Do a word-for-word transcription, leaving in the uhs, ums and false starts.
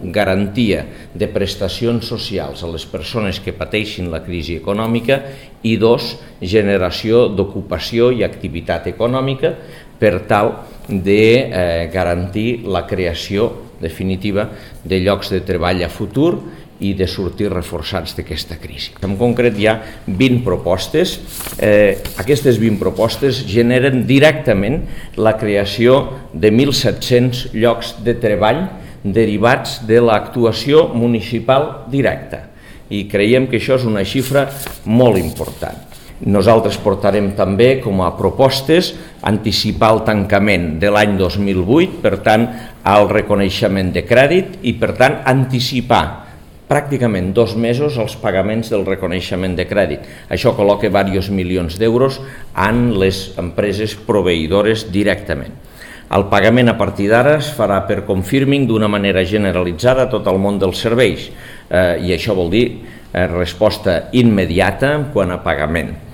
garantia de prestacions socials a les persones que pateixin la crisi econòmica i dos, generació d'ocupació i activitat econòmica per tal de eh, garantir la creació definitiva de llocs de treball a futur i de sortir reforçats d'aquesta crisi. En concret hi ha vint propostes. Eh, aquestes vint propostes generen directament la creació de mil set-cents llocs de treball derivats de l'actuació municipal directa. I creiem que això és una xifra molt important. Nosaltres portarem també com a propostes anticipar el tancament de l'any dos mil vuit, per tant, al reconeixement de crèdit i, per tant, anticipar pràcticament dos mesos els pagaments del reconeixement de crèdit. Això col·loca diversos milions d'euros en les empreses proveïdores directament. El pagament a partir d'ara es farà per confirming d'una manera generalitzada a tot el món dels serveis eh, i això vol dir eh, resposta immediata quant a pagament.